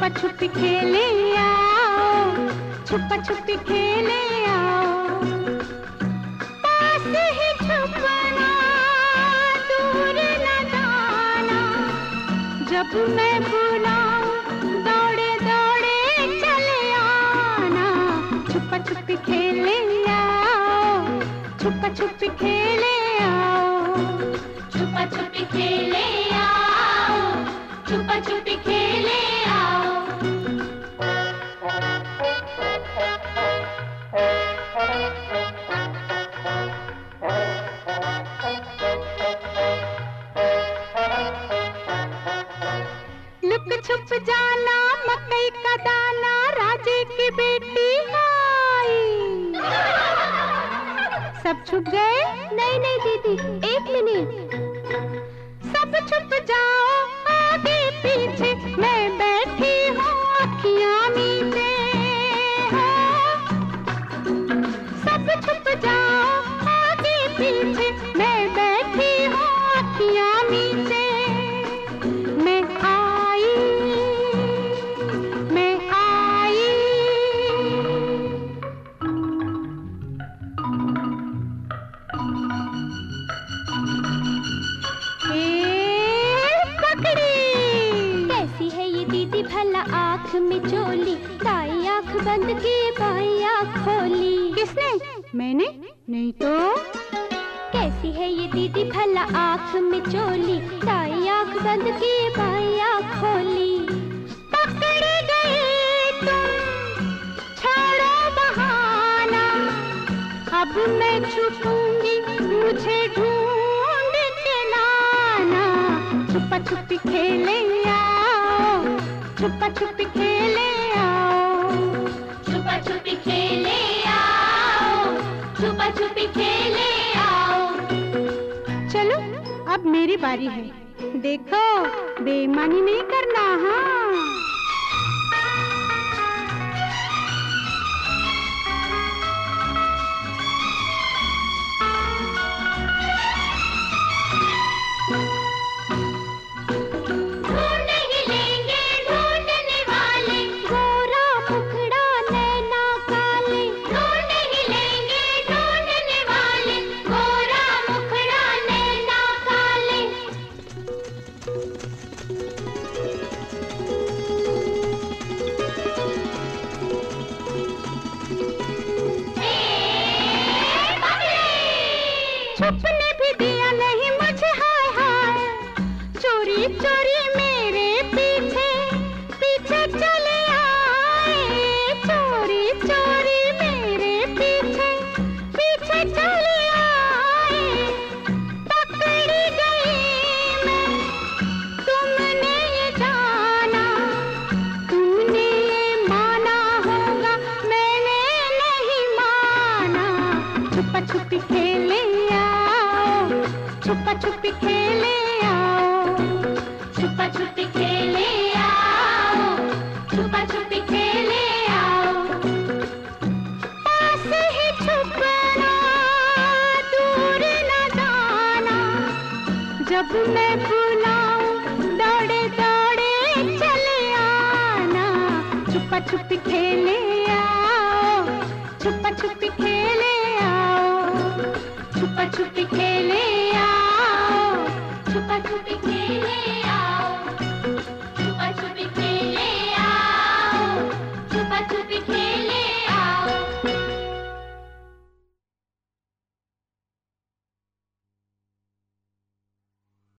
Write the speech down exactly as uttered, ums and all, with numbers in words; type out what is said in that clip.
छुपा छुपी खेले आओ, छुपा छुपी खेले आओ। पास ही छुपना, दूर न जाना, जब मैं बुलाऊं दौड़े दौड़े चले आना। छुपा छुपी खेले आओ, छुपा छुपी खेले आओ, छुपा छुपी खेले आओ, छुपा छुपी खेले आओ। लुक छुप जाना, मकई का दाना, राजे की बेटी आई। सब छुप गए? नहीं नहीं दीदी, एक मिनट। सब छुप जाओ, आगे पीछे मैं बैठी हूँ अखियाँ मीचे। सब छुप जाओ, आगे पीछे मैं बैठी हूँ अखियाँ मीचे। मैं आई, मैं आई। कैसी है ये दीदी भला आँख में चोली, दाई आँख बंद की बाई आँख खोली। किसने? मैंने? नहीं तो। कैसी है ये दीदी भला आँख में चोली, दाई आँख बंद की बाई आँख खोली। पकड़े गए तुम, छोड़ो बहाना, अब मैं छुपूंगी, मुझे ढूंढ के लाना। छुपा छुपी खेले आओ, छुपा छुपी खेले आओ, छुपा छुपी खेले आओ, छुपा छुपी खेले आओ। चलो अब मेरी बारी है, देखो बेईमानी नहीं करना। हाँ छुपने भी दिया नहीं मुझे, हाय हाय। चोरी चोरी मेरे पीछे पीछे चले आए। चोरी चोरी मेरे पीछे पीछे चले आए। पकड़ी गई मैं, तुमने ये जाना, तुमने ये माना होगा, मैंने नहीं माना। छुपा छुपी खेले आओ, छुपा छुपी खेले आओ, छुपा छुपी खेले आओ, छुपा छुपी खेले आओ। पास ही छुपना, दूर न जाना, जब मैं बुलाऊं दौड़े दौड़े चले आना। छुपा छुपी खेले आओ, छुपा छुपी खेले आओ, छुपा छुपी